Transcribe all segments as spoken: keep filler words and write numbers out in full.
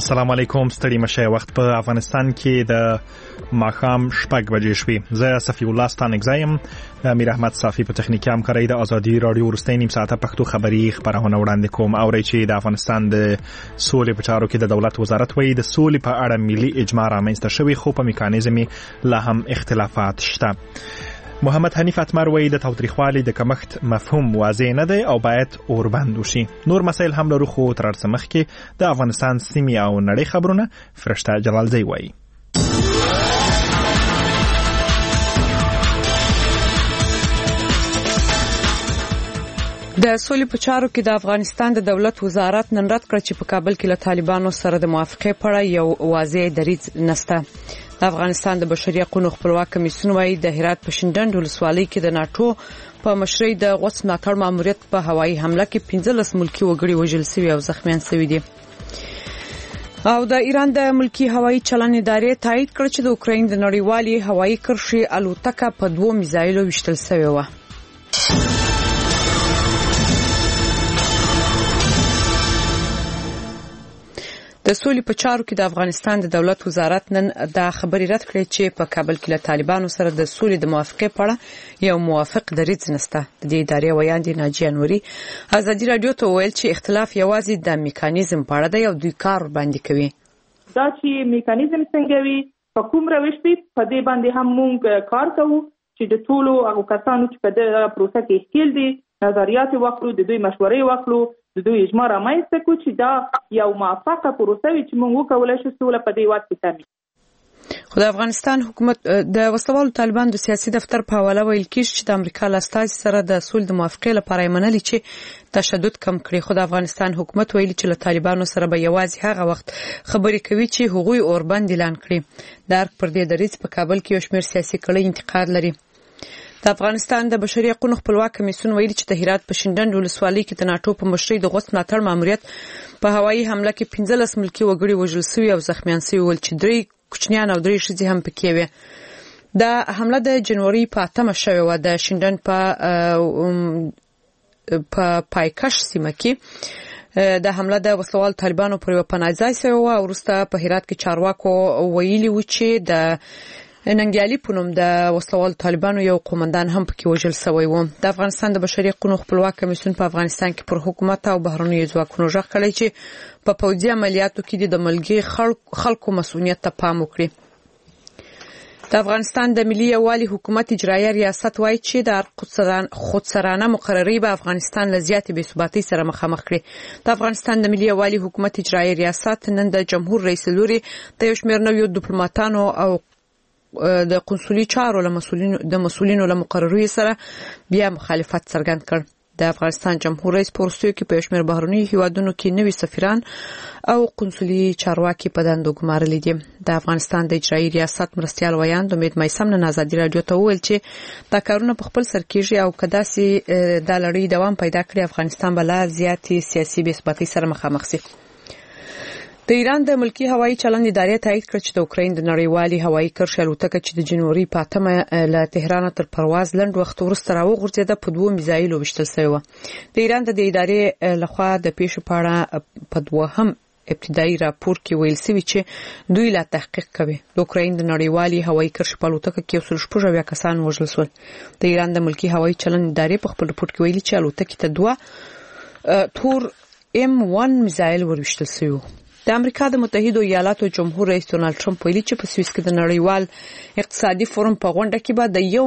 السلام علیکم. ستړي مشه. وخت په افغانستان کې د ماښام شپږ بجې شوې. زه صفی الله ستانګزایم. امیر احمد صافی په تخنیکی همکارۍ د ازادي رادیو ورستۍ نیم ساعته پښتو خبري خبرونه وړاندې کوم. اورئ چې د افغانستان د سولې په چارو کې د دولت وزارت وایي د سولې په اړه ملي اجماع رامنځته شوی، خو په میکانیزم لا هم اختلافات شته. محمد حنیف اتمر وایي د تاوتریخوالي د کمښت مفهوم واضح نه دی او باید اوربند وشي. نور مسایل هم لرو، خو تر څه مخکې د افغانستان سیمې او نړۍ خبرونه فرشته جلالزی وایي. د سولې په چارو کې د افغانستان د دولت وزارت نن رد کړ چې په کابل کې له طالبانو سره د موافقې په اړه یو واضح دریځ نشته. د افغانستان د بشري حقوقو خپلواک کمیسیون وايي د هرات په شینډنډ ولسوالۍ کې د ناتو په مشرۍ د غوڅ ملاتړ ماموریت په هوایي حمله کې پنځلس ملکی وګړي وژل شوي او زخمیان شوي دي. او د ایران د ملکی هوایي چلن ادارې تایید کړ چې د اوکراین د نړیوالي هوایي کرښې الوتکه په دوه میزایلو وشتل شوی و. د سولې په چارو کې د افغانستان د دولت وزارت نن دا خبري رد کړې چې په کابل کې له طالبانو سره د سولې د موافقې په اړه یو موافق دریځ نشته. د دې ادارې ویاندې ناجیه نوري ازادي رادیو ته ویل چې اختلاف یوازې د میکانیزم په اړه دی او دوی کار باندې کوي. دا چې میکانیزم څنګه وي، په کوم روش وي، په دې باندې هم موږ کار کوو چې د ټولو هغو کسانو چې په دې پروسه کې ښکیل دي نظریات واخلو، د دوی مشورې واخلو، د دوی اجماع رامنځته کړو چې دا یو موافقه پروسه وي چې موږ وکولای شو سوله په دې وخت کې تامین. خو د افغانستان حکومت د وسوالو طالبان د سیاسي دفتر په حواله ویل کیږي چې د امریکا له استازي سره د سولې د موافقې لپاره یې منلي چې تشدد کم کړي. خو د افغانستان حکومت ویلي چې له طالبانو سره به یوازې هغه وخت خبرې کوي چې هغوی اوربند اعلان کړي. د ارګ پر دې دریځ په کابل کې یو شمېر سیاسي کړۍ انتقاد لري. د افغانستان د بشري حقوقو خپلواک کمیسیون ویلي چې د هرات په شینډنډ ولسوالۍ کې د ناتو په مشرۍ د غوڅ ملاتړ ماموریت په هوایي حمله کې پنځلس ملکی وګړي وژل شوي او زخمیان شوي ول چې درې کوچنیان او درې ښځې هم پکې وې. د حمله د جنوري په اتمه شوې وه د شینډنډ په په پایکش سیمه کې. د حمله د وسوال طالبانو پر یو پناه ځای شوې وه او وروسته په هرات کې چارواکو ویلي و چې د ننګیالي په نوم د وسوال طالبانو یو قومندان هم پکې وژل شوی و. د افغانستان د بشري حقوقو خپلواک کمیسیون په افغانستان کې پر حکومت او بهرنیو ځواکونو ژغ کړی چې په پوځي عملیاتو کې د ملګری خلکو مسؤلیت ته پام وکړي. د افغانستان د ملي یووالي حکومت اجرایي ریاست وایي چې د خودسرانه مقرري به افغانستان له زیاتې بې ثباتۍ سره مخامخ کړي. د افغانستان د ملي یووالي حکومت اجرایي ریاست نن د جمهور رئیس لوري د یو شمېر نویو ډیپلوماټانو او د قنصلي چارو له مسؤلینو د مسؤلینو له مقرري سره بیا مخالفت څرګند کړ. د افغانستان جمهور رئیس په وروستیو کې په شمېر بهرنیو هیوادونو کې نوي سفیران او قنصلي چارواکي په دندو ګمارلي دي. د افغانستان د اجرایي ریاست مرستیال ویاند امید میثم نن ازادي رادیو ته وویل چې دا کارونه په خپل سر کېږي او که داسې دا لړۍ دوام پیدا کړي افغانستان به لا زیاتې سیاسي بې ثباتۍ سره مخامخ شي. د ایران د ملکی هوایي چلن ادارې تایید کړ چې د اوکراین د نړیوالي هوایي کرښې الوتکه چې د جنوري په اتمه له تهران تر پرواز لنډ وخت وروسته راوغورځېده په دوه میزایلو وشتل شوی و. د ایران د ادارې لخوا د پیښې په اړه په دوهم ابتدایي راپور کې ویل شوی چې دوی لا تحقیق کوي. د اوکراین د نړیوالي هوایي کرښې په الوتکه کې یو سل شپږ اویا کسان وژل شول. د ایران د ملکی هوایي چلن ادارې په خپل رپورټ کې ویلي چې الوتکې ته دوه تور ام ون میزایل ورشتل شوی و. د امریکا د متحده ایالاتو جمهور رئیس ډونالد ټرمپ ویلي چې په سویس کې د نړیوال اقتصادي فورم په غونډه کې به د یو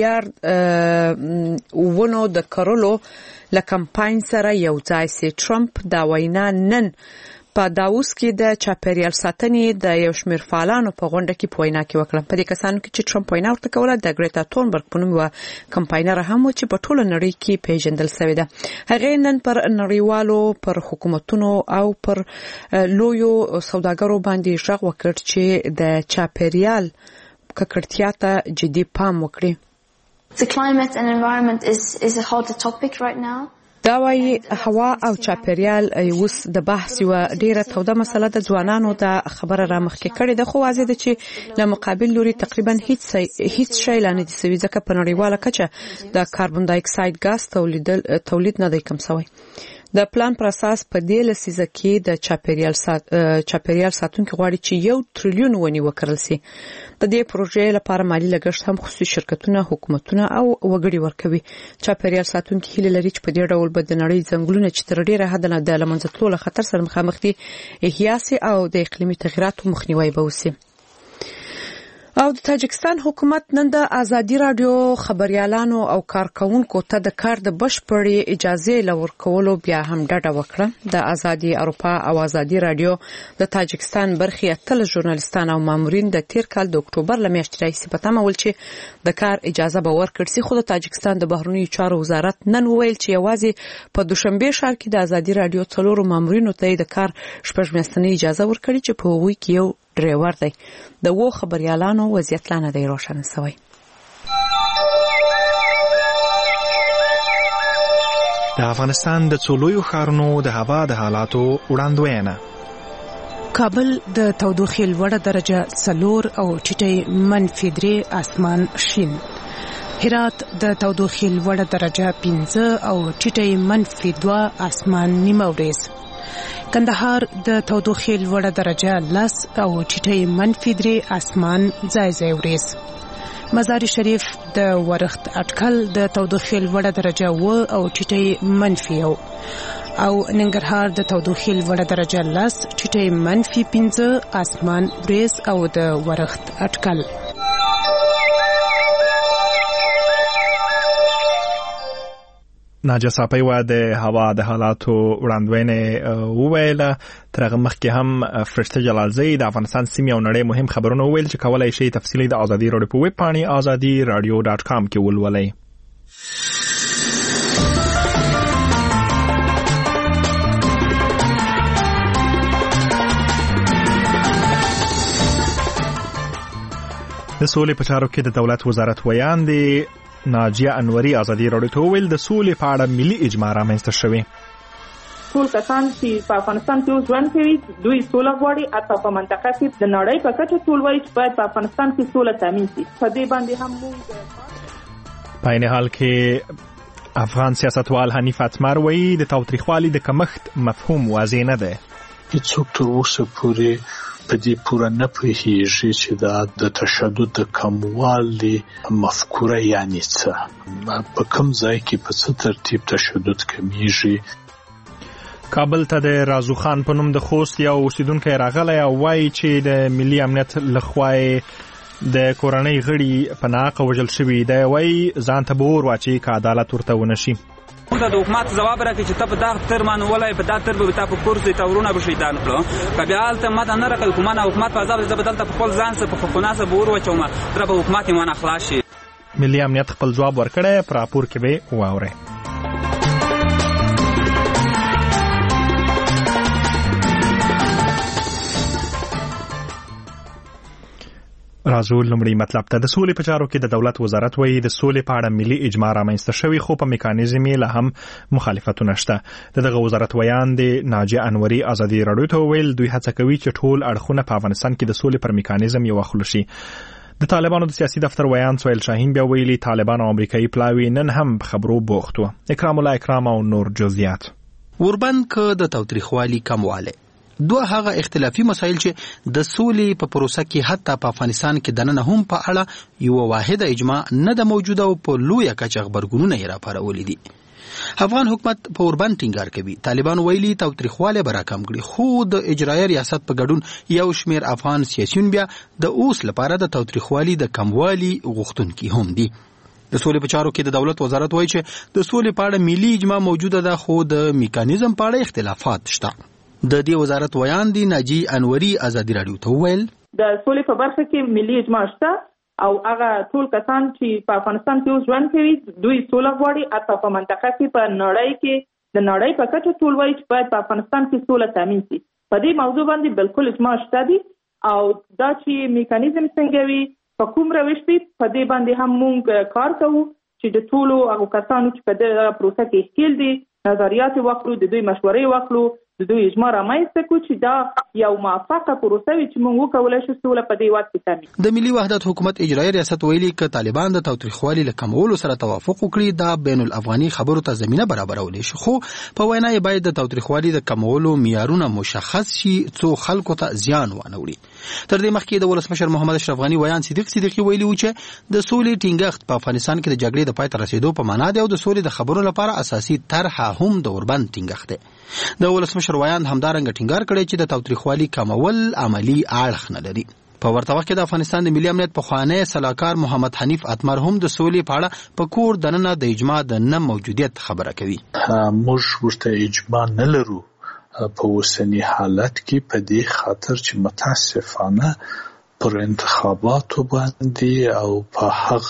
میلیارډ ونو د کرلو له کمپاین سره یو ځای شي. ټرمپ دا وینا نن په داووس کې د چاپیریال ساتنې د یو شمېر فعالانو په غونډه کې په وینا کې وکړه. په دې کسانو کې چې ټرمپ وینا ورته کوله د ګریتا تونبرګ په نوم یوه کمپاینره هم و چې په ټوله نړۍ کې پیژندل شوې ده. هغې نن پر نړیوالو پر حکومتونو او پر لویو سوداګرو باندې غږ وکړ چې د چاپیریال ککړتیا ته جدي پام وکړي. The climate and environment is is a hot topic right now. دا وايي هوا او چاپیریال اوس د بحث یو ډیره توده مسله د ځوانانو د خبره را مخکې کړې ده، خو واضح ده چې له مقابل لوري تقریبا هیڅ هیڅ شی لا نه دي سوي، ځکه په نړیواله کچه د کاربن ډای اکساید غاز تولید تولید نه دی کم شوی. د پلان پر اساس په دې لسیزه کې د چاپیریال سات چاپیریال ساتونکو غواړي چې یو تریلیون ونې وکرل شي. د دې پروژې لپاره مالی لګښت هم خصوصي شرکتونه، حکومتونه او وګړي ورکوي. چاپیریال ساتونکو هیله لري چې په دې ډول به د نړۍ ځنګلونه چې تر ډیره حد نه د لمنځه تلو له خطر سره مخامخ دي احیا سي او د اقلیمي تغیراتو مخنیوي به وشي. او د تاجکستان حکومت نن د ازادي رادیو خبريالانو او کارکونکو ته د کار د بشپړې اجازه لور کولو بیا هم ډډه وکړه. د ازادي اروپا او ازادي رادیو د تاجکستان برخي اتل ژورنالستان او مامورین د تیر کال د اکتوبر لمیاشتې راهیسې په تمه ول چې د کار اجازه به ورکړي سي. خو د تاجکستان د بهرنیو چارو وزارت نن ویل چې یوازې په دوشنبه ښار کې د ازادي رادیو څلورو مامورینو ته د کار شپږ میاشتنۍ اجازه ورکړي چې په هغوی کې یو ډرایور دی. د وو خبريالانو وضعیت لانه دی روشن شوی. د افغانستان د څلورو ښارونو د هوا د حالاتو وړاندوینه. کابل د تودوخې لوړه درجه څلور او ټیټه منفي درې اسمان شین. هرات د تودوخې لوړه درجه پنځه او ټیټه منفي دوه اسمان نیمه ورځ. کندهار د تودوخې لوړه درجه لس او ټیټه منفي درې اسمان ځای ځای ورځ. مزار شریف د ورښت اټکل د تودوخې لوړه درجه و او ټیټه منفي یو او ننګرهار د تودوخې لوړه درجه لس ټیټه منفي پنځه اسمان ورځ او د ورښت اټکل. ناجا صافی و د هوا د حالاتو وړاندوینه وویله. تر هغه مخکې هم فرشته جلالزی د افغانستان سیمې او نړۍ مهم خبرونه وویل چې کولای شي تفصیلی د ازادي رادیو په ویب پاڼې ازادي رادیو ډاټ کام کې ولولئ. د سولې په چارو کې د دولت وزارت ویاندې ناجیه انوري ازادي رادیو ته ویل د سولې په اړه ملي اجماع رامنځته شوی. ټول کسان چې په افغانستان کې ژوند کوي دوی سوله غواړي. حتی په منطقه کې د نړۍ په کچه ټول وایي چې باید په افغانستان کې سوله تامین شي. په دې باندې هم موږ په عین حال کې افغان سیاستوال حنیف اتمر وایي د تاوتریخوالي د کمښت مفهوم واضح نه دی. هیڅوک تر اوسه پورې په دې پوره نه پوهیږي چې دا د تشدد د کموالي مفکوره یعنی څه، په کوم ځای کې په څه ترتیب تشدد کمیږي. کابل ته د رازو خان په نوم د خوست یو اوسیدونکی راغلی او وایي چې د ملي امنیت لخوا د کورنۍ غړي په ناحقه وژل شوي دی. وایي ځان ته به اور واچي که عدالت ورته ونشي. موږ د حکومت ځواب راکړي چې ته په دغه تر باندې ولای په دغه تر به تا په کورس د تورونه به شیطان کړو. که بیا هلته ماته نه راکړي حکومت حکومت په عذاب زه به دلته په خپل ځان سره په خونه سره به اور واچوم تر به حکومت یې ونه خلاص شي. ملي امنیت خپل ځواب ورکړی، په راپور کې به واورئ. راځو لومړی مطلب ته. د سولې په چارو کې د دولت وزارت وایي د سولې په اړه ملي اجماع رامنځته شوی، خو په میکانیزم یې لا هم مخالفتونه شته. د دغه وزارت ویاندې ناجیه انوري ازادي رادیو ته ویل دوی هڅه کوي چې ټول اړخونه په افغانستان کې د سولې پر میکانیزم یو خلو شي. د طالبانو د سیاسي دفتر ویان سویل شاهین بیا ویلي طالبان او امریکایي پلاوی نن هم په خبرو بوخت و. اکرام الله اکرام او نور جزئیات. وربند که د تاوتریخوالي کمواله دوه هغه اختلافي مسایل چې د سولې په پروسه کې حتی په افغانستان کې دننه هم په اړه یو واحده اجماع نه د موجوده او په لویه کچه خبرګونونه یې راپارولي دي. افغان حکومت په وربند ټینګار کوي طالبان ویلي تاوتریخواله به راکم کړي، خو د اجرایي ریاست په ګډون یو شمیر افغان سیاسیون بیا د اوس لپاره د تاوتریخوالي د کموالي غوښتونکي هم دي. د سولې په چارو کې د دولت وزارت وایي چې د سولې په اړه ملي اجماع موجوده ده، خو د میکانیزم په اړه اختلافات شته. د دې وزارت ویاندې ناجی انوري ازادي رادیو ته ویل د سولې په برخه کې ملي اجماع شته او هغه ټول کسان چې په افغانستان کې ژوند کوي دوی سوله غواړي. حتی په منطقه کې په نړۍ کې د نړۍ په کچه ټول وایي چې باید په افغانستان کې سوله تامین شي. په دې موضوع باندې بالکل اجماع شته دي او دا چې میکانیزم څنګه وي په کوم روش وي په دې باندې هم موږ کار کوو چې د ټولو هغو کسانو چې په دې پروسه کې ښکیل دي نظریات واخلو، د دوی مشورې واخلو، د دوی اجماع رامنځته کړو چې دا یو موافقه پروسه وي چې موږ وکولای شو سوله په دې هېواد کې تامین. د ملي وحدت حکومت اجرایي ریاست ویلي که طالبان د تاوتریخوالي له کمولو سره توافق وکړي دا بین الافغاني خبرو ته زمینه برابرولای شي، خو په وینا یې باید د تاوتریخوالي د کمولو معیارونه مشخص شي څو خلکو ته زیان ونه وړي. تر دې مخکې د ولسمشر محمد اشرف غني ویان صدیق صدیقي ویلي و چې د سولې ټینګښت په افغانستان کې د جګړې د پای ته رسیدو په معنا دی او د سولې د خبرو لپاره اساسي طرحه هم د اوربند ټینګښت دی. د ولسمشر ویان همدارنګه ټینګار کړی چې د تاوتریخوالي کمول عملی اړخ نه لري. په ورته وخت کې د افغانستان د ملي امنیت پخوانی سلاکار محمد حنیف اتمر هم د سولې په اړه په کور دننه د اجماع د نه موجودیت خبره کوي. موږ ورته اجماع نه لرو په اوسني حالت کې په دې خاطر چې متاسفانه پر انتخاباتو باندې او په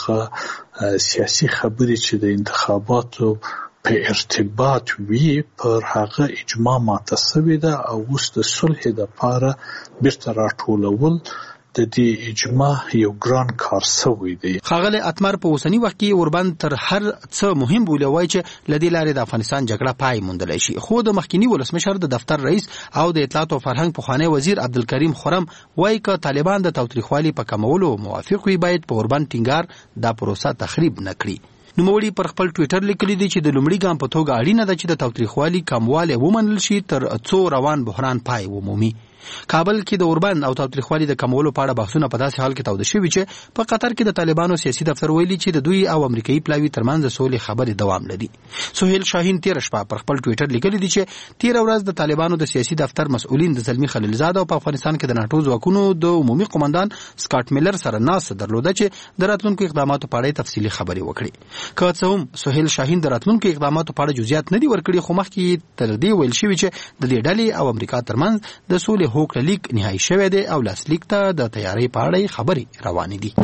هغه سیاسي خبرې چې د انتخاباتو په ارتباط وی پر هغه اجماع ماته ده او اوس د صلح لپاره بیرته راټولول د دې اجماع یو ګران کار سوی دی. ښاغلی اتمر په اوسني وخت کې اوربند تر هر څه مهم بولی وای چې له دې لارې د افغانستان جګړه پای موندلی شي، خو د مخکینی ولسمشر د دفتر رئیس او د اطلاعات او فرهنګ پخوانی وزیر عبدالکریم خرم وایي که طالبان د تاوتریخوالي په کمولو موافق وي باید په اوربند ټینګار دا پروسه تخریب نه کړي. نوموړي پر خپل ټویټر لیکلي دي چې د لومړي ګام په توګه اړینه ده چې د تاوتریخوالي کموالی ومنل شي تر څو روان بحران پای ومومي. کابل کې د اوربند او تاوتریخوالي د کمولو په اړه بحثونه په داسې حال کې توده شوي چې په قطر کې د طالبانو سیاسي دفتر ویلي چې د دوی او امریکایي پلاوي ترمنځ د سولې خبرې دوام لري. سهیل شاهین تیر شپه پر خپل ټویټر لیکلي دي چې تیر ورځ د طالبانو د سیاسي دفتر مسؤلین د زلمی خلیلزاد او په افغانستان کې د ناټو ځواکونو د عمومي قومندان سکاټ میلر سره ناسته درلوده چې د راتلونکو اقداماتو په اړه تفصیلي خبرې وکړي. که څه هم سهیل شاهین د راتلونکو اقداماتو په اړه جزئیات نه دي ورکړي، خو مخکې تر دې ویل شوي چې د دې ډلې او امریکا ترمنځ د سولې هوکړه لیک نهایي شوی دی او لاسلیک ته د تیاری په اړه خبرې روانې دي.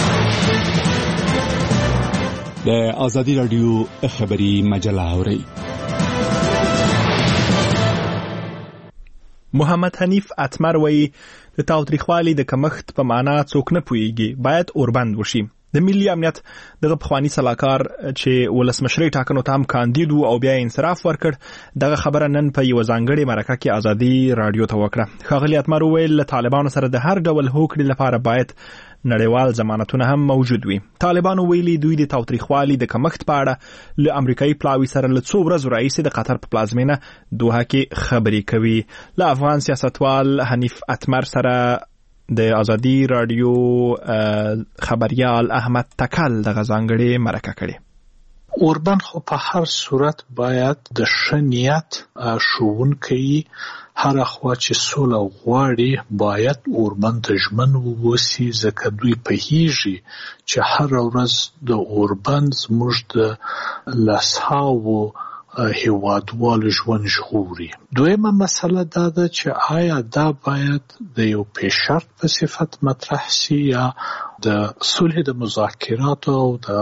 د ازادي رادیو خبری مجله اوري. محمد حنیف اتمر وایي د تاوتریخوالي د کمښت په معنا څوک نه پوهیږي، باید اوربند وشي. د ملي امنیت دغه پخوانی سلاکار چې ولسمشرۍ ټاکنو ته هم کاندید او بیا انصراف ورکړ دغه خبره نن په یو ځانګړې مرکه کې ازادي رادیو ته وکړه. ښاغلي اتمر وویل له طالبانو سره د هر ډول هوکړې لپاره باید نړیوال ضمانتونه هم موجود وي. طالبانو ویلي دوی د تاوتریخوالي د کمښت په اړه له امریکایي پلاوي سره له څو ورځو راهیسې د قطر په پلازمینه دوحه کې خبرې کوي. له افغان سیاستوال حنیف اتمر سره د ازادي رادیو خبريال احمد تکل د غزانګړي مرکه کړي. اوربند خو په هر صورت باید د ښه نیت ښوونکی هر اخوا چې سوله غواړي باید اوربند ته ژمن واوسي، ځکه دوی پوهیږي چې هر ورځ د اوربند زموږ د لسهاوو هیوادوالو ژوند ژغوري. دویمه مسله دا ده چې آیا دا باید د یو پیشرت په صفت مطرح سي یا د صلح د مذاکراتو او د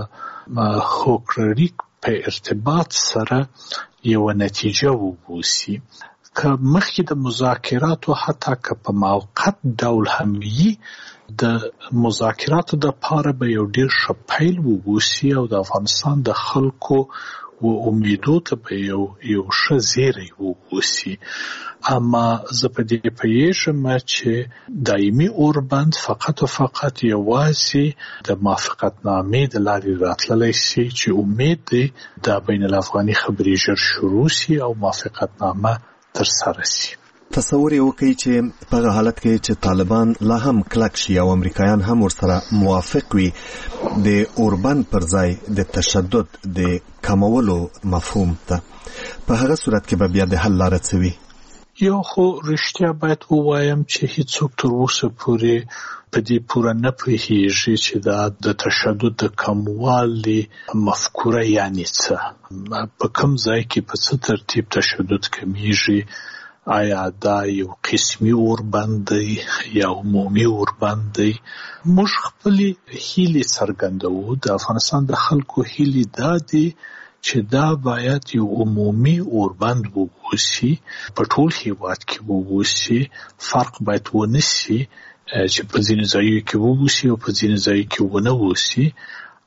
هوکړې په ارتباط سره یو نتیجه ووسی. که مخکې د مذاکراتو حتی که په موقت ډول هم وي د مذاکراتو د پاره به یو ډیر ښه پیل ووسی او د افغانستان د خلکو و امیدو ته به یو یو ښه زیری ووسی. اما زه په دې پوهیږم چې دایمي اوربند فقط او فقط یوازې د موافقتنامې د لارې راتللی سي چې امید دی د بین الافغاني خبرې ژر شروع سي او موافقتنامه ترسره سي. تصور یې وکړئ چې په حالت کې چې طالبان لا هم کلک شي او امریکایان هم ورسره موافق وي د اوربند پر ځای د تشدد د کمولو مفهوم ته، په هغه صورت کې به بیا د حل لاره څه وي؟ یو خو رښتیا باید ووایم چې هیڅوک تر اوسه پورې په دې پوره نه پوهیږي چې دا د تشدد د کموالي مفکوره یعنی څه، په کوم ځای کې په څه ترتیب تشدد کمیږي، آیا دا یو قسمی اوربند دی یا عمومي اوربند دی. موږ خپلې هیلې څرګندوو، د افغانستان د خلکو هیلې دا دي چې دا باید یو عمومي اوربند ووسی، په ټول هیواد کې ووسی، فرق باید ونه سي چې په ځینې ځایو کې ووسی او په ځینې ځایو کې ونه ووسی.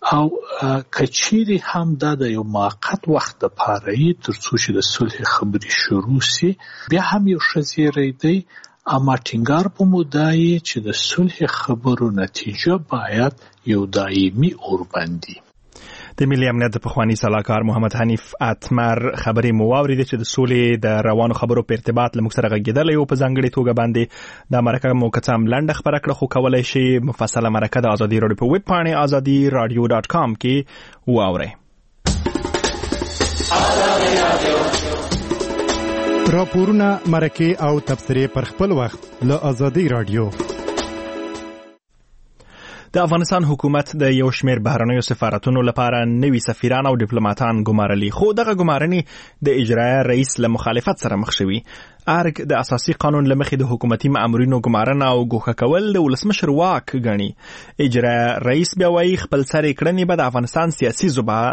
او کچيري هم دا د یو موقت وخت لپاره یې ترڅو چې د صلح خبرې شروع سي بیا هم یو شزيري دی اما ټینګار په مودای چې د صلح خبرو نتیجه باید یو دایمي اوربندي. د ملي امنیت د پخوانی سلاکار محمد حنیف اتمر خبرې مو واورېدې چې د سولې د روانو خبرو په ارتباط له موږ سره غږېدلی او په ځانګړې توګه باندې د مرکه مو که څه هم لنډه خبره کړه خو کولی شي مفصله مرکه د ازادي راډیو په ویب پاڼې ازادي راډیو ډاټ کام کې واورئ. راپورونه مرکه او تبصرې پر خپل وخت له ازادي راډیو. د افغانستان حکومت د یو شمېر بهرنیو سفارتونو لپاره نوي سفیران او ډیپلوماټان ګمارلي خو دغه ګمارنې د اجرایه رئیس له مخالفت سره مخ شوي. ارګ د اساسي قانون له مخې د حکومتي مامورینو ګمارنه او ګوښه کول د ولسمشر واک ګڼي. اجرایه رئیس بیا وایي خپل سرې کړنې به د افغانستان سیاسي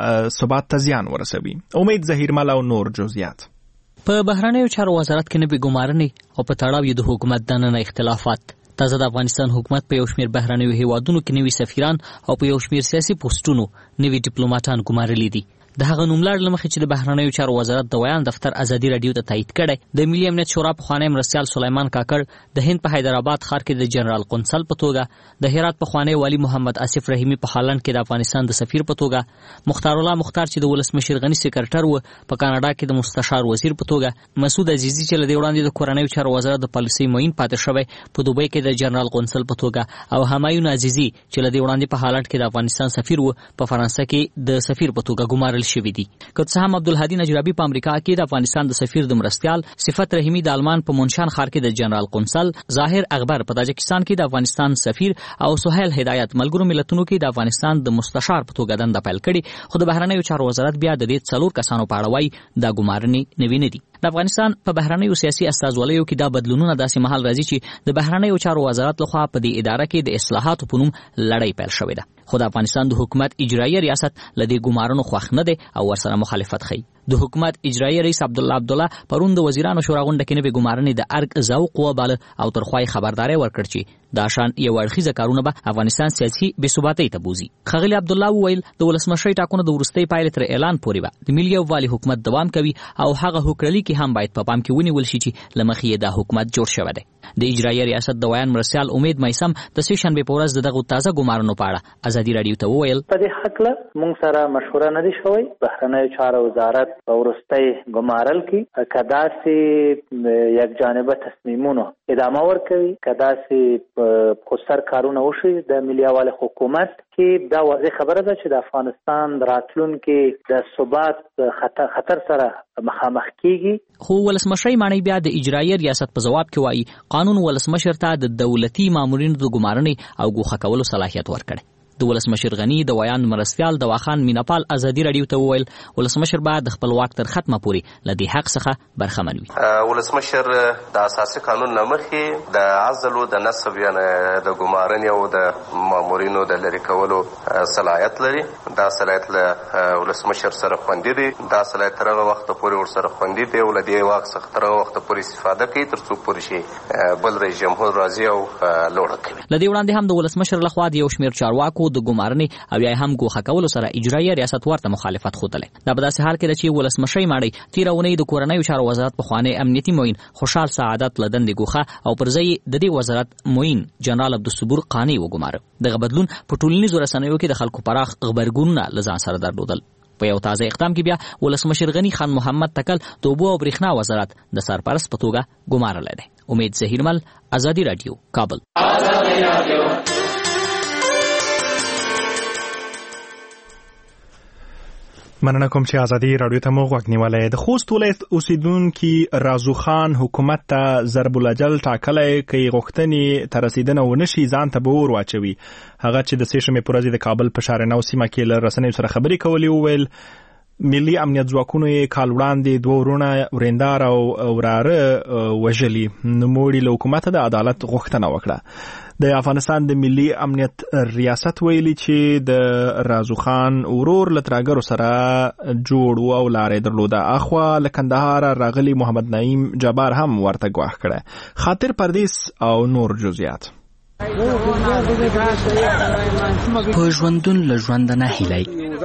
ثبات ته زیان ورسوي. امید ظهیرمل او نور جزئیات. په بهرنیو چارو وزارت کې نوي ګمارنې او په تړاو یې د حکومت دننه اختلافات. تازه د افغانستان حکومت په یو شمېر بهرنیو هیوادونو کې نوي سفیران او په یو شمېر سیاسي پوسټونو نوي ډیپلوماټان ګمارلي دي. د هغه نوملړ له مخې چې د بهرنیو چارو وزارت د ویان دفتر ازادي راډیو ته تایید کړی، د ملي امنیت شورا پخوانی مرستیال سلیمان کاکړ د هند په حیدرآباد ښار کې د جنرال قونسل په توګه، د هرات پخوانی والی محمد آصف رحیمي په هالند کې د افغانستان د سفیر په توګه، مختار الله مختار چې د ولسمشر غني سکرټر و په کاناډا کې د مستشار وزیر په توګه، مسعود عزیزي چې له دې وړاندې د کورنیو چارو وزارت د پالیسۍ معین پاتې شوی په دوبۍ کې د جنرال قونسل په توګه، او همایون عزیزي چې له دې وړاندې په هالند کې د افغانستان سفیر و په فرانسه کې د سفیر په توګه ګمارل شوی دي. که څه هم عبدالهادي نجرابي په امریکا کې د افغانستان د سفیر د مرستیال، صفت رحیمي د آلمان په مونشان ښار کې د جنرال قونسل، ظاهر اغبر په تاجکستان کې د افغانستان سفیر او سهیل هدایت ملګرو ملتونو کې د افغانستان د مستشار په توګه دنده پیل کړي، خو د بهرنیو چارو وزارت بیا د دې څلور کسانو په اړه وایي دا ګمارنې نوي نه دي. د افغانستان په بهرنیو سیاسي استازولیو کې دا بدلونونه داسې مهال راځي چې د بهرنیو چارو وزارت لخوا په دې اداره کې د اصلاحاتو په نوم لړۍ پیل شوې ده، خو د افغانستان د حکومت اجرایي ریاست له دې ګمارنو خوښ نه دی او ورسره مخالفت ښیي. د حکومت اجرایي رئیس عبدالله عبدالله پرون د وزیرانو شورا غونډه کې نوې ګمارنې د ارګ ذوق وباله او ترخوای خبرداري ورکړ چې دا شان یو اړخیزه کارونه به افغانستان سیاسي بې ثباتۍ ته بوزي. ښاغلي عبدالله وویل د ولسمشرۍ ټاکنو د وروستۍ پایلې تر اعلان پورې به د ملي یووالي حکومت دوام کوي او هغه هوکړلي کې هم باید په پام کې ونیول شي چې له مخې یې دا حکومت جوړ شوی دی. د اجرایي ریاست د ویان مرستیال امید میسم د سې شنبې په ورځ دغه تازه ګمارنو په اړه ازادي راډیو ته وویل په دې حقله موږ سره مشوره نه دی شوی. بهرنیو چارو وزارت په وروستۍ ګمارل کې کداسې یک جانبه تصمیمونو ادامه ورکوي، کداسې خسر کارونه وشي د ملي یووالي حکومت کې دا واضح خبره ده چې د افغانستان راتلونکي د ثبات خطر خطر سره مخامخ کیږي. خو ولسمشرۍ معنی بیا د اجرایي ریاست په جواب کې وایي قانون ولسمشر ته د دولتي مامورینو د ګمارنې او ګوښه کولو صلاحیت ورکړي. د ولسمشر غنی د ویان مرستیال دواخان میناپال ازادي راډیو ته وویل ولسمشر باید د خپل واک تر ختمه پورې له دې حق څخه برخمن وي. ولسمشر د اساسي قانون نه مخکې د عزل او د نسب یا د ګمارنې او د مامورینو د لرې کولو صلاحیت لري. دا صلاحیت له ولسمشر سره خوندي دي. دا صلاحیت تر هغه وخته پورې ورسره خوندي دی او له دې واک څخه تر هغه وخته پورې استفاده کوي تر څو پورې شي بل رئیس جمهور راځي او لوړه کوي. له دې وړاندې هم د ولسمشر لخوا د یو شمېر چارواکو د ګمارنې او یا هم ګوښه کولو سره اجرایي ریاست ورته مخالفت ښودلی. دا په داسې حال کې ده چې ولسمشرۍ ماڼۍ تېره اونۍ د کورنیو چارو وزارت پخوانی امنیتي معین خوشحال سعادت له دندې ګوښه او پر ځای د دې وزارت معین جنرال عبدالصبور قانع وګماره. دغه بدلون په ټولنیزو رسنیو کې د خلکو پراخ غبرګونونه له ځان سره درلودل. په یو تازه اقدام کې بیا ولسمشر غنی خان محمد تکل د اوبو او برېښنا وزارت د سرپرست په توګه ګمارلی دی. امید ظهیرمل، ازادي راډیو، کابل. مننه کوم چې ازادي راډیو ته مو غوږ نیولی. د خوست ولایت اوسیدونکي رازو خان حکومت ته ضرب الاجل ټاکلی که یې غوښتنې ته رسیدنه ونه شي ځان ته به اور واچوي. هغه چې د سې شنبې په ورځ د کابل په شارنو سیمه کې له رسنیو سره خبرې کولې وویل ملي امنیت ځواکونو یې کال وړاندې دوه ورونه ورېندار او وراره وژلي. نوموړي له حکومته د عدالت غوښتنه وکړه. د افغانستان د ملي امنیت ریاست ویلي چې د رازو خان ورور له ترهګرو سره جوړ و او لارې درلوده. اخوا له کندهار راغلي محمد نعیم جبار هم ورته ګواښ کړی. خاطر پردیس او نور جزئیات. په ژوندون له ژوند نه هیلای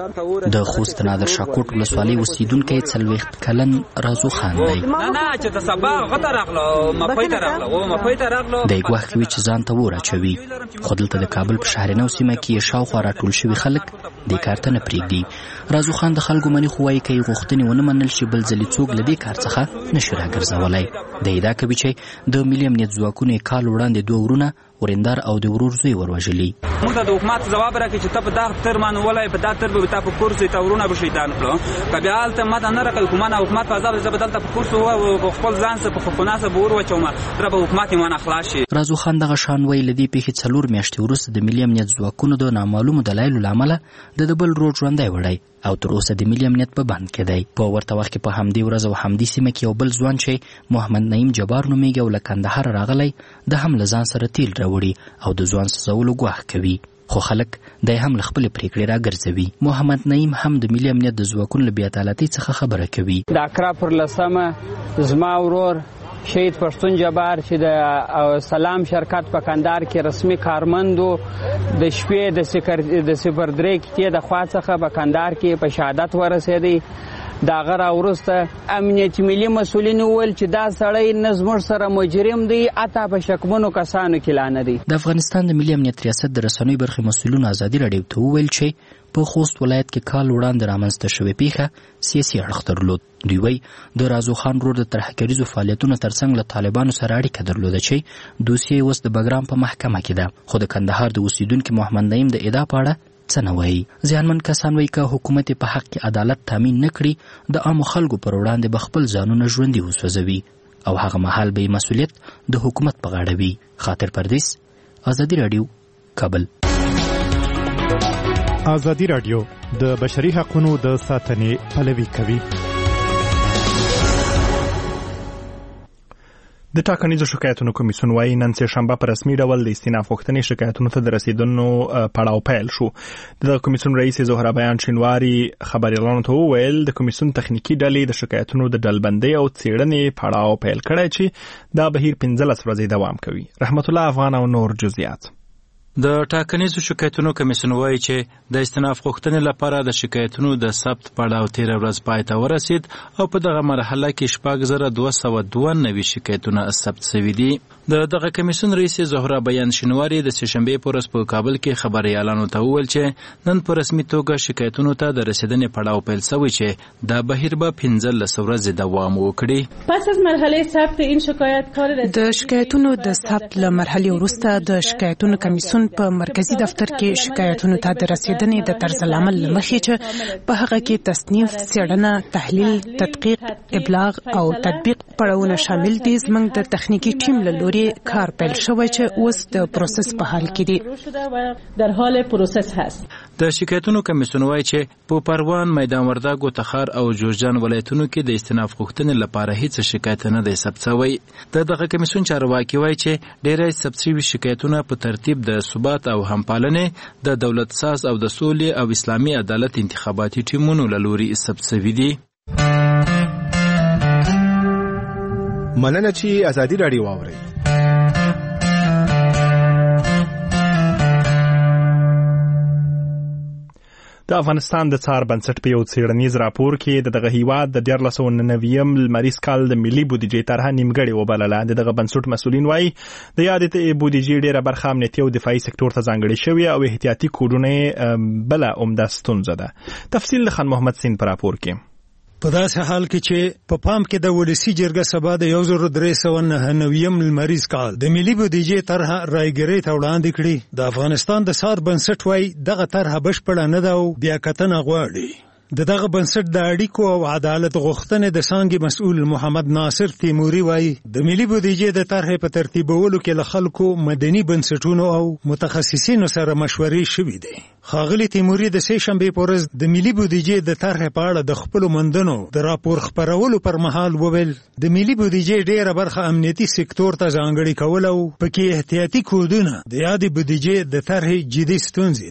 د خوست نادر شاکوټ ولسوالۍ اوسیدونکی څلوېښت کلن رازو خان دی. نه نه چې د سبا غته راغله مپۍ ته راغله و مپۍ ته راغله دی ګواښ کوي چې ځان ته اور اچوي، خو دلته د کابل په شهرنو سیمه کې شاوخوا راټول شوي خلک دې کار ته نه پرېږدي. رازو خان د خلکو مني خو وایي که یې غوښتنې ونه منل شي بل ځلې څوک له دې کار څخه نشي راګرځولی. دی ادعا کوي چې د ملي امنیت ځواکونو یې کال وړاندې دوه ورونه ورندار او د ورور زوی وروژلي. موږ ته د حکومت ځواب راکړي چې ته په دغه تر مانولای په دغه تر به تا په کورس ته ورونه به شیطان کړو که بیا هلته ماته نه راکړي کومه حکومت په عذاب زه به دلته په کورس او خپل ځان سره په خونه سره به ور واچوم تر به حکومت یې مانه خلاص شي. رازو خان دغه شان وایي له دې پیښې څلور میاشتې وروسته د ملي امنیت ځواکونو د نامعلومو دلایلو له امله د د بل رور ژوندی وړی او تر اوسه د ملي امنیت په بند کې دی. په ورته وخت کې په همدې ورځ او همدې سیمه کې یو بل ځوان چې محمد نعیم جبار نومیږي او له کندهار راغلی د هم له ځان سره تیل راوړي او د ځوان سوزولو ګواښ کوي، خو خلک دی هم له خپلې پرېکړې راګرځوي. محمد نعیم هم د ملي امنیت د ځواکونو له بېعدالتۍ څخه خبره کوي. د اکرا پر لسمه زما ورور شهید پښتون جبار چې د سلام شرکت په کندهار کې رسمي کارمندو د شپې د سکر د صفر درې کې د خوا څخه په کندهار کې په شهادت ورسېدی. دا غره وروسته امنیت ملي مسؤلین وویل چې دا سړی نه زموږ سره مجرم دی، حتی په شکمنو کسانو کې لا نه دی. د افغانستان د ملي امنیت ریاست د رسنیو برخې مسؤلینو ازادي راډیو ته وویل چې په خوست ولایت کې کال وړاندې رامنځته شوې پیښه سیاسي اړخ درلود. دوی وایي د رازو خان رور د ترهګریزو فعالیتونو ترڅنګ له طالبانو سره اړیکه درلوده چې دوسیه اوس د بګرام په محکمه کې ده، خو د کندهار د اوسیدونکي محمد نعیم د ادعا په اړه څه نه وایي. زیانمن کسان وایي که حکومت په حق کې عدالت تامین نه کړي د عامو خلکو پر وړاندې به خپل ځانونه ژوندي وسوځوي او هغه مهال به یې مسؤلیت د حکومت په غاړه وي. خاطر پردیس، ازادي راډیو، کابل. ازادي راډیو د بشري حقوقو د ساتنې پلوي کوي. د ټاکنیزو شکایتونو کمیسیون وايي نن سه شنبه په رسمي ډول د استیناف غوښتنې شکایتونو ته د رسیدنو پړاو پیل شو. د کمیسیون رئیس زهرا بیان شینواری خبريالانو ته وویل د کمیسیون تخنیکی ډلې د شکایتونو د ډلبندۍ او څېړنې پړاو پیل کړی چې دا بهیر پنځلس ورځې دوام کوي. رحمت الله افغان او نور جزئیات. د ټاکنیزو شکایتونو کمیسیون وایي چې د استیناف غوښتنې لپاره د شکایتونو د ثبت پړاو تیر ورځ پای ته ورسید او په دغه مرحله کې شپږ زره دوه سوه دوه نوي شکایتونه ثبت شوي دي. د دغه کمیسیون رئیس زهرا بیان شینواری د سهشنبې په ورځ په کابل کې خبريالانو ته وویل چې نن په رسمي توګه شکایتونو ته د رسیدنې پړاو پیل شوی چې دا بهیر به پنځلس ورځې دوام وکړي. پس از مرحله ثبت این شکایت کار د شکایتونو د ثبت له مرحلې وروسته د شکایتونو کمیسیون په مرکزی دفتر کې شکایتونو ته د رسیدنې د طرز العمل مخې چې په هغه کې تصنیف، څېړنه، تحلیل، تدقیق، ابلاغ او تطبیق پړاوونه شامل دي. زموږ د تخنیکی ټیم له لوري کار پیل شوی چې اوس د پروسس په حال کې دی. در حال پروسس هست. د شکایتونو کمیسیون وایي چې په پروان، میدان وردګ، تخار او جوزجان ولایتونو کې د استیناف غوښتنې لپاره هیڅ شکایت نه دی ثبت شوی. د دغه کمیسیون چارواکي وایي چې ډېری ثبت شوي شکایتونه په ترتیب د ثبات او همپالنې د دولت ساز او د سولې او اسلامي عدالت انتخاباتي ټیمونو له لوري ثبت شوي دي. مننه چې ازادي راډیو واورئ. د افغانستان د څار بنسټ په یو څېړنیز راپور کې د دغه هیواد د دیارلس سوه نویم لمریز کال د ملي بودیجې طرحه نیمګړې وبلله. د دغه بنسټ مسؤلین وایي د یادې بودیجې ډېره برخه امنیتي او دفاعي سکتور ته ځانګړې شوې او احتیاطي کوډونه بله عمده ستونزه ده. تفصیل د خان محمد سین په راپور کې. په داسې حال کې چې په پام کې د ولسی جرګه سبا د یو زر درې سوه نهه نویم لمریز کال د ملي بودیجې طرحه رایګرۍ ته وړاندې کړي، د افغانستان د څار بنسټ وایي دغه طرحه بشپړه نه ده او بیا کتنه غواړي. د دغه بنسټ د اړیکو او عدالت غوښتنې د څانګې مسؤل محمد ناصر تیموري وایي د ملي بودیجې د طرحې په ترتیبولو کې له خلکو، مدني بنسټونو او متخصصینو سره مشورې شوې دي. ښاغلي تیموري د سه شنبې په ورځ د ملي بودیجې د طرحې په اړه د خپلو موندنو د راپور خپرولو پر مهال وویل د ملي بودیجې ډېره برخه امنیتي سکتور ته ځانګړې کول او پکې احتیاطي کودونه د یادې بودیجې د طرحې جدي ستونزې دي.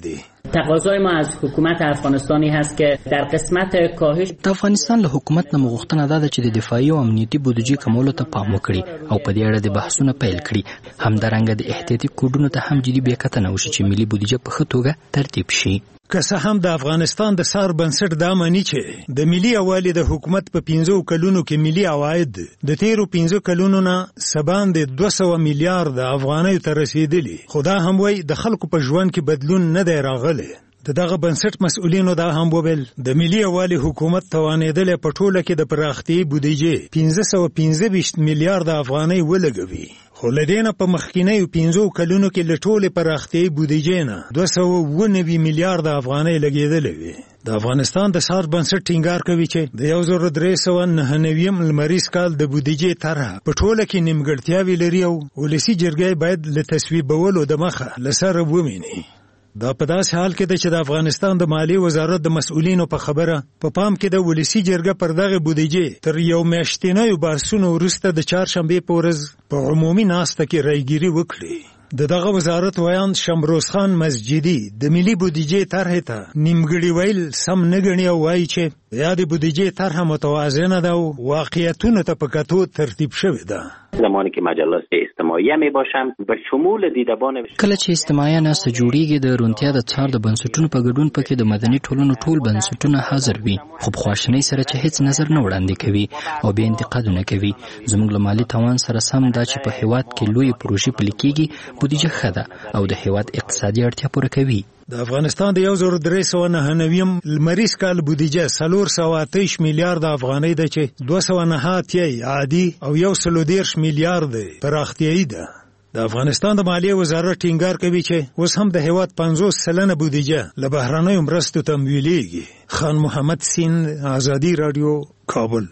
تقاضای ما از حکومت افغانستانی هست که در قسمت کاهش د افغانستان له حکومت نه مغوښتنه ده چې د دفاعي او امنیتي بودیجې کمولو ته پام وکړي او په دې اړه د بحثونو پیل کړي. همدارنګه د احتیاطي کوډونو ته هم جدي بیاکتنه وشي چې ملي بودیجه په ښه توګه ترتیب شي. که څه هم د افغانستان د سار بنسټ دا مانی چې د ملي عوالي د حکومت په پنځو کلونو کې ملي عواید د تیرو پنځو کلونو نه سبان د دوه سوه میلیارډ افغانیو ته رسیدلی، خو دا هم وایي د خلکو په ژوند کې بدلون نه دی راغلی. د دغه بنسټ مسؤلینو دا هم وویل د ملي عوالي حکومت توانېدلی په ټوله کې د پراختیايي بودیجې پنځه سوه پنځه ویشت میلیارډ افغانۍ ولګوي، خو له دې نه په مخکینیو پنځو کلونو کې له ټولې پراختیايي بودیجې نه دوه سوه اووه نوي میلیارډ افغانۍ لګېدلې وي. د افغانستان د سار بنسټ ټینګار کوي چې د یو زر درې سوه نهه نویم لمریز کال د بودیجې طرحه په ټوله کې نیمګړتیاوې لري او ولسي جرګې باید له تصویبولو د مخه له سره وویني. دا په داسې حال کې ده چې د افغانستان د مالیې وزارت د مسؤلینو په خبره په پا پام کې د ولسي جرګه پر دغه بودیجې تر یو میاشتنیو بحثونو وروسته د چهارشنبې په ورځ په عمومي ناسته کې رایګیري وکړي. د دغه وزارت ویان شمروز خان مسجدي د ملي بودیجې طرحې ته نیمګړي ویل سم نه ګڼي او وایي چې یا د بودیجې طرحه متوازنه ده او واقعیتونو ته په کتو ترتیب شوې ده. زمانی که مجلس اجتماعیه می باشم به شمول دیدبان کله چې اجتماعیه ناسته جوړیږي د رونتیا د څار د بنسټونو په ګډون پکې د مدني ټولنو ټول بنسټونه حاضر وي، خو په خواشنۍ سره چې هیڅ نظر نه وړاندې کوي او بیا انتقادونه کوي. زموږ له مالي توان سره سم دا چې په هیواد کې لوی پروژې پلي کیږي بودیجه ښه ده او د هیواد اقتصادي اړتیا پوره کوي. د افغانستان د یو زر درې سوه نهه نویم لمریز کال بودیجه څلور سوه اته ویشت میلیارډ افغانۍ ده چې دوه سوه نهه اتیا عادي او یو سل دېرش میلیارډ پراختیايي ده. د افغانستان د مالیې وزارت ټینګار کوي چې اوس هم د هیواد پنځوس سلنه بودیجه له بهرنیو مرستو تمویلیږي. خان محمد سین، آزادي رادیو، کابل.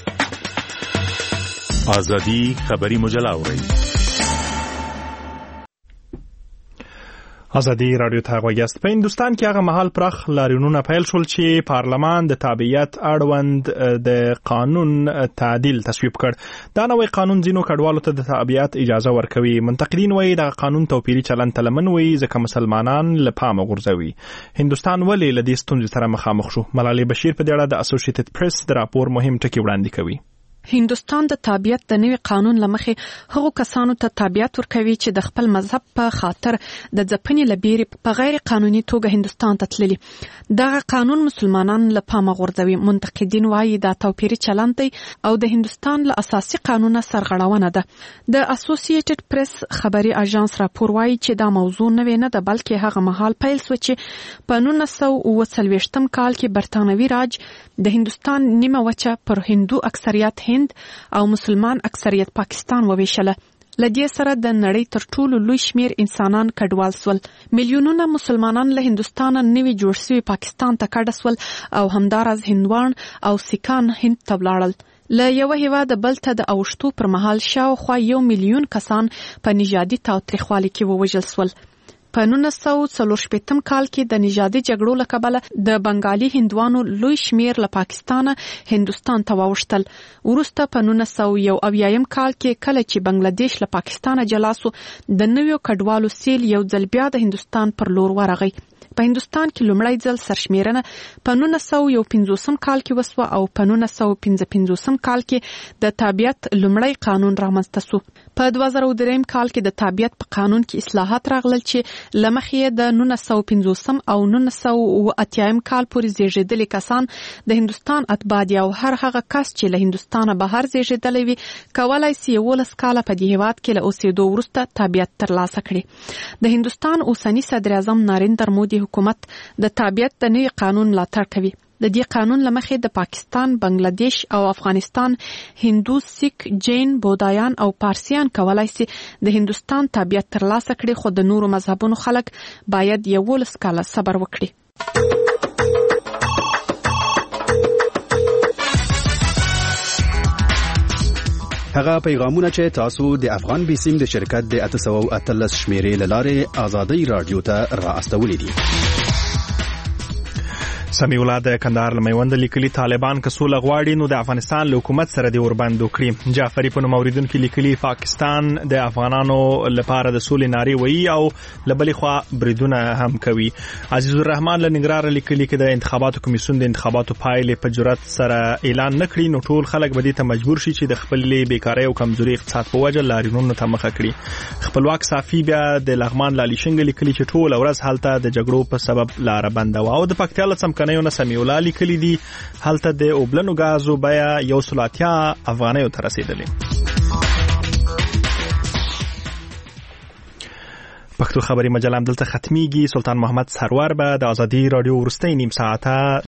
آزادي خبری مجله اورئ. ازادي رادیو ته غوږیاست. په هندوستان کې هغه مهال پراخ لاریونونه پیل شول چې پارلمان د تابعیت اړوند د قانون تعدیل تصویب کړ. دا نوې قانون ځینو کډوالو ته د تابعیت اجازه ورکوي. منتقدین وایي دا قانون توپیري چلند ته لمن وي ځکه مسلمانان له پامه غورځوي. هندوستان ولې له دې ستونزې سره مخامخ شو؟ ملالۍ بشیر په دې اړه د اسوسییټډ پریس د راپور مهم ټکي وړاندې کوي. هندوستان د تابعیت د نوي قانون لمخې هغو کسانو ته تابعیت ورکوي چې د خپل مذهب په خاطر د ځپنې لبیري په غیر قانوني توګه هندوستان ته تللي. دغه قانون مسلمانان له پامه غورځوي. منتقدین وایي دا توپیري چلند دی او د هندوستان له اساسي قانون سرغړونه ده. د اسوسییټډ پریس خبري اژانس راپور وایي چې دا موضوع نوې نه ده بلکې هغه مهال پیل شو چې په نولس سوه اوه څلوېښتم کال کې برتانوي راج د هندوستان نیمه وچه پر هندو اکثریت هند او مسلمان اکثریت پاکستان وویشله. لدې سره د نړۍ تر ټولو لوی شمیر انسانان کډوال سول. میلیونونه مسلمانان له هندوستان نوي جوړ شوي پاکستان ته کډه سول او همداراز هندوان او سیکان هند ته ولاړل. له یو هیواد بل ته د اوښتو پر مهال شاوخوا یو میلیون کسان په نژادي تاوتریخوالي کې ووژل سول. په نولس سوه څلور شپېتم کال کې د نژادي جګړو له کبله د بنګالي هندوانو لوی شمیر له پاکستانه هندوستان ته واوښتل. وروسته په نولس سوه یو اویایم کال کې کله چې بنگلادیش له پاکستانه جلا سو د نویو کډوالو سیل یو ځل بیا د هندوستان پر لور ورغی. په هندوستان کې لومړی ځل سرشمیرنه په نولس سوه یو پنځوسم کال کې وسوه او په نولس سوه پنځه پنځوسم کال کې د تابعیت لومړی قانون رامنځته سو. په دوه زره دریم کال کې د تابعیت په قانون کې اصلاحات راغلل چې لمخې د نولس سوه پنځوسم او نولس سوه اوه اتیایم کال پورې زیږیدلي کسان د هندوستان اتباع دي او هر هغه کس چې له هندوستانه بهر زیږیدلی وي کولای سي یولس کاله په دې هیواد کې له اوسېدو وروسته تابعیت ترلاسه کړي. د هندوستان اوسني صدر اعظم نریندر مودي حکومت د تابعیت د نوي قانون ملاتړ کوي. د دې قانون لمخې د پاکستان، بنگلادیش او افغانستان هندو، سیک، جین، بودایان او پارسیان کولای سي د هندوستان تابعیت ترلاسه کړي، خو د نورو مذهبونو خلک باید یولس کاله صبر وکړي. هغه پیغامونه چې تاسو د افغان بیسیم د شرکت د اته سوه اتلس شمیرې له لارې آزادۍ رادیو ته را استولې دي. سمیع الله د کندهار لمیوند لیکلي طالبان که سوله غواړي نو د افغانستان له حکومت سره د اوربند وکړي. جعفری په نوم اوریدونکو لیکلي پاکستان د افغانانو لپاره د سولې نارې وایي او لبلې خوا بریدونه هم کوي. عزیز الرحمن له ننګرهار لیکلي کې د انتخاباتو کمیسیون د انتخاباتو پایلې په جرأت سره اعلان نکړي نو ټول خلک به دې ته مجبور شي چې د خپلې بیکارۍ او کمزوري اقتصاد په وجه لاریونونو ته مخه کړي. خپلواک صافي بیا د لغمان لالشنګ لیکلي چې ټول ورځ هلته د جګړو په سبب لار بنده و او د پکتیا له څمکنیو نه سمیع الله لیکلي دي هلته د اوبلنو غازو بیا یو سلاتیا افغانیو ته رسیدلې. پښتو خبري مجله هم دلته ختميږي. سلطان محمد سرور به د ازادي رادیو ورستۍ نیم ساعته